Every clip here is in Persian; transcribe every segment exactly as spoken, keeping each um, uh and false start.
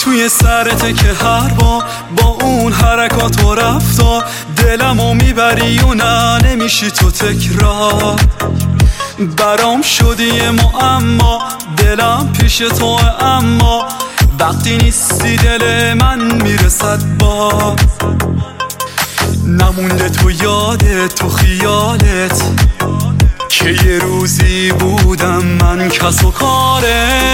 توی سرته که هر بار با اون حرکات و رفتار دلمو میبری و نه نمیشی تو تکرار. برام شدی معما دلم پیش تو، اما وقتی نیستی دل من میرسد با نمونده تو یادت تو خیالت که یه روزی بودم من کس و کارت.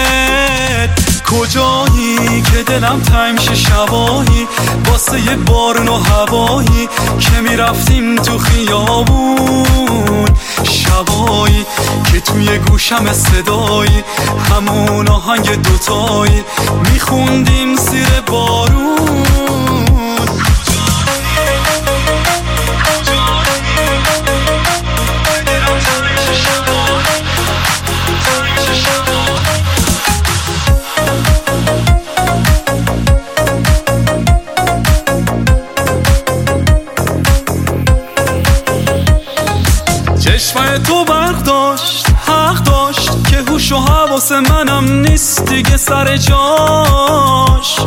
کجایی که دلم تنگ شه شبایی واسه یه بارون و هوایی که میرفتیم تو خیابون، شبایی که توی گوشم صدایی همون آهنگ دوتایی میخوندیم زیر بارون. چشمه تو برق داشت حق داشت که هوش و حواس منم نیست دیگه سر جاش.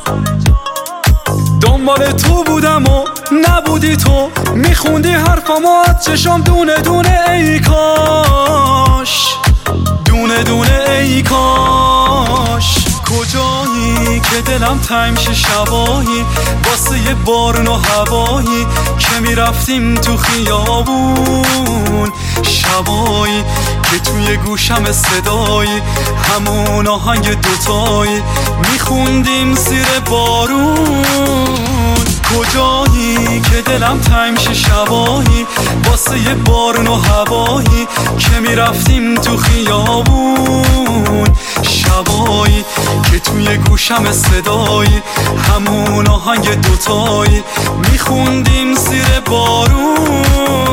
دنبال تو بودم و نبودی تو، میخوندی حرفامو از چشام دونه دونه ای کاش، دونه دونه ای کاش. کجایی که دلم تنگ شه شبایی واسه یه بارون و هوایی که میرفتیم تو خیابون، شبایی که توی گوشم صدایی همون آهنگ دوتایی میخوندیم زیر بارون. کجایی که دلم تنگ شه شبایی واسه یه بارون و هوایی که میرفتیم تو خیابون، شبایی که توی گوشم صدایی همون آهنگ دوتایی میخوندیم زیر بارون.